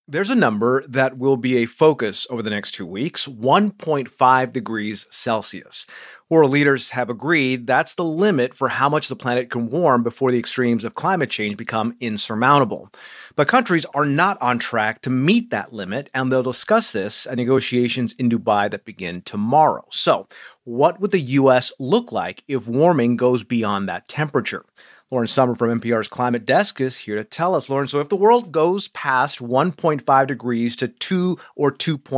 There's a number that will be a focus over the next 2 weeks: 1.5 degrees Celsius. World leaders have agreed that's the limit for how much the planet can warm before the extremes of climate change become insurmountable. But countries are not on track to meet that limit, and they'll discuss this at negotiations in Dubai that begin tomorrow. So, what would the U.S. look like if warming goes beyond that temperature? Lauren Sommer from NPR's Climate Desk is here to tell us. Lauren, so if the world goes past 1.5 degrees to 2 or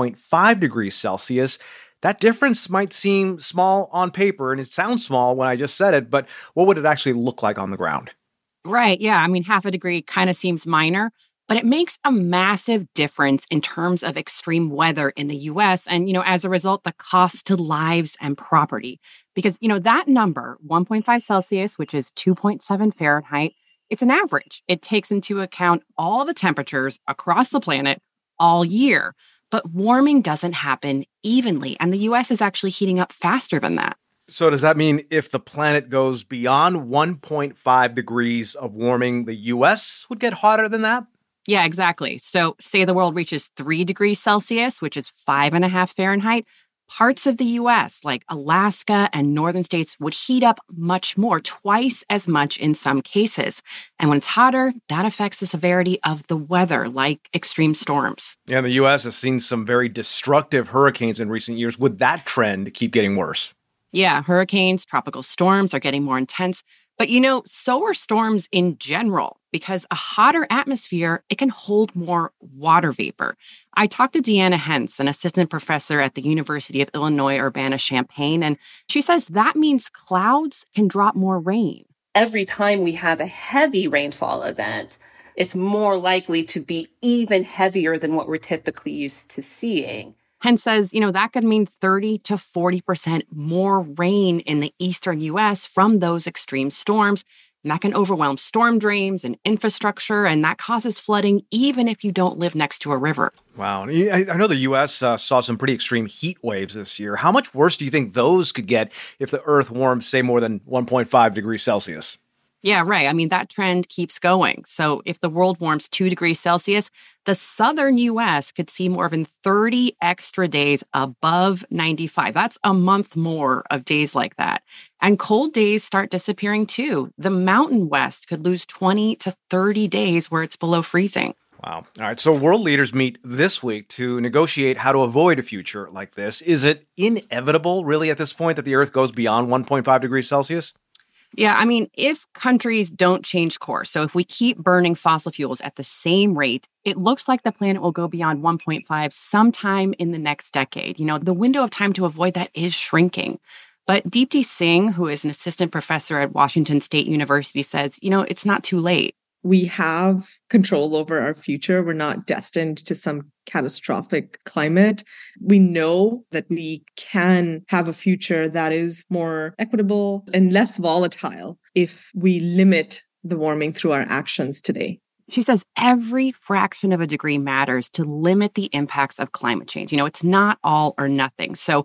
2.5 degrees Celsius, that difference might seem small on paper, and it sounds small when I just said it, but what would it actually look like on the ground? Right. Yeah. I mean, half a degree kind of seems minor, but it makes a massive difference in terms of extreme weather in the US. And, as a result, the cost to lives and property. Because, that number, 1.5 Celsius, which is 2.7 Fahrenheit, it's an average. It takes into account all the temperatures across the planet all year. But warming doesn't happen evenly. And the US is actually heating up faster than that. So does that mean if the planet goes beyond 1.5 degrees of warming, the U.S. would get hotter than that? Yeah, exactly. So say the world reaches 3 degrees Celsius, which is 5.5 Fahrenheit, parts of the U.S., like Alaska and northern states, would heat up much more, twice as much in some cases. And when it's hotter, that affects the severity of the weather, like extreme storms. Yeah, the U.S. has seen some very destructive hurricanes in recent years. Would that trend keep getting worse? Yeah, hurricanes, tropical storms are getting more intense. But so are storms in general, because a hotter atmosphere, it can hold more water vapor. I talked to Deanna Hentz, an assistant professor at the University of Illinois Urbana-Champaign, and she says that means clouds can drop more rain. Every time we have a heavy rainfall event, it's more likely to be even heavier than what we're typically used to seeing. Hentz says, that could mean 30 to 40% more rain in the eastern U.S. from those extreme storms. And that can overwhelm storm drains and infrastructure, and that causes flooding even if you don't live next to a river. Wow. I know the U.S. saw some pretty extreme heat waves this year. How much worse do you think those could get if the Earth warms, say, more than 1.5 degrees Celsius? Yeah, right. I mean, that trend keeps going. So if the world warms 2 degrees Celsius, the southern U.S. could see more than 30 extra days above 95. That's a month more of days like that. And cold days start disappearing too. The Mountain West could lose 20 to 30 days where it's below freezing. Wow. All right. So world leaders meet this week to negotiate how to avoid a future like this. Is it inevitable, really, at this point, that the Earth goes beyond 1.5 degrees Celsius? Yeah, I mean, if countries don't change course, so if we keep burning fossil fuels at the same rate, it looks like the planet will go beyond 1.5 sometime in the next decade. The window of time to avoid that is shrinking. But Deepti Singh, who is an assistant professor at Washington State University, says, it's not too late. We have control over our future. We're not destined to some catastrophic climate. We know that we can have a future that is more equitable and less volatile if we limit the warming through our actions today. She says every fraction of a degree matters to limit the impacts of climate change. It's not all or nothing. So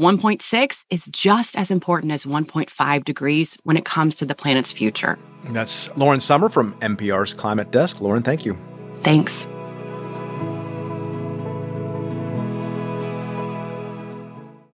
1.6 is just as important as 1.5 degrees when it comes to the planet's future. That's Lauren Sommer from NPR's Climate Desk. Lauren, thank you. Thanks.